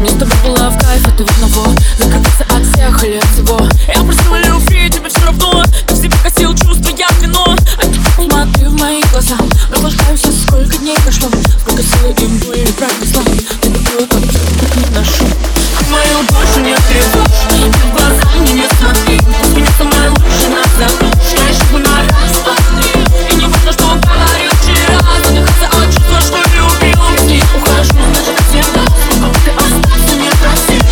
Мне с тобой было в кайф, это видно, вот закрыться от всех или от всего. Я просила любви, тебе все равно. Ты в себе косил чувства, я вино. А ты посмотри в мои глаза. Наслаждаемся, сколько дней прошло, сколько сил им были пронесла. Ты такой, как не ношу. Ты мою душу не тревожь, ты в глаза мне не смотри. Ты меня самая лучшая на закружь. Я ищу на раз, два, три. И не важно, что говорил вчера. Задыхаться от чувства, что любил. Не ухожу, значит всегда. Ты остался, не проси.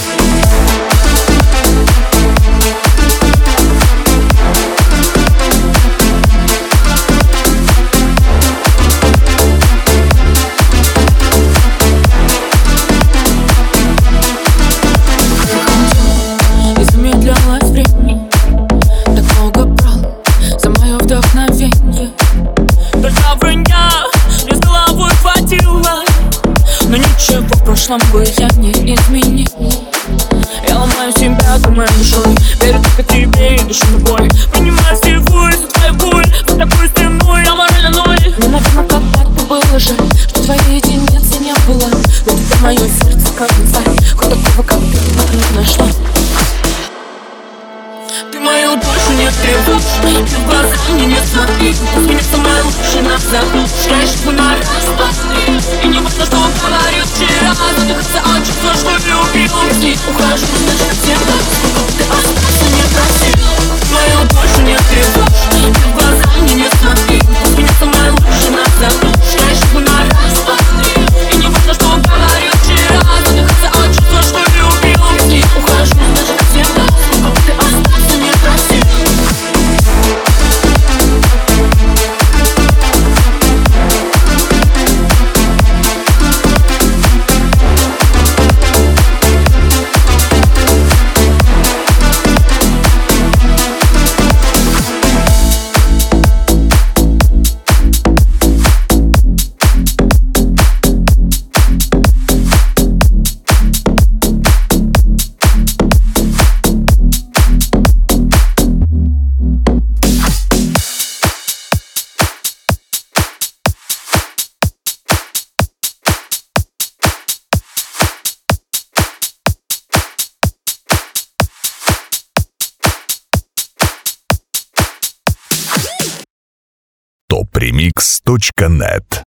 И замедлялось время. Так много брал за мое вдохновение. Только вранья мне с головой хватило. Но ничего в прошлом бы я не изменил. Я ломаю себя, думаю душой. Верю только тебе и душу любой. Принимаю всего из-за твоей боли. За такой стеной я морально ноль. Мне, наверное, когда-то было жаль, что твоей единицы не было. Но теперь мое сердце как инфаркт. Хоть такого, как ты, не нашла. Ты мою душу не тревожь, ты в глаза мне не смотри. Ты меня самая лучшая на закружь. Я ищу на раз, два, три. И не важно, что он говорил вчера. Задыхаться от чувства, что любил. Если ухожу, значит всегда. Ты остался, не проси. Мою душу не тревожь, ты в глаза мне не смотри. Ты меня самая лучшая на закружь. Я ищу на раз, два, три. И не важно, что он говорил вчера. Задыхаться от чувства, что любил. Если ухожу, значит всегда. Ты остался, не проси. topremix.net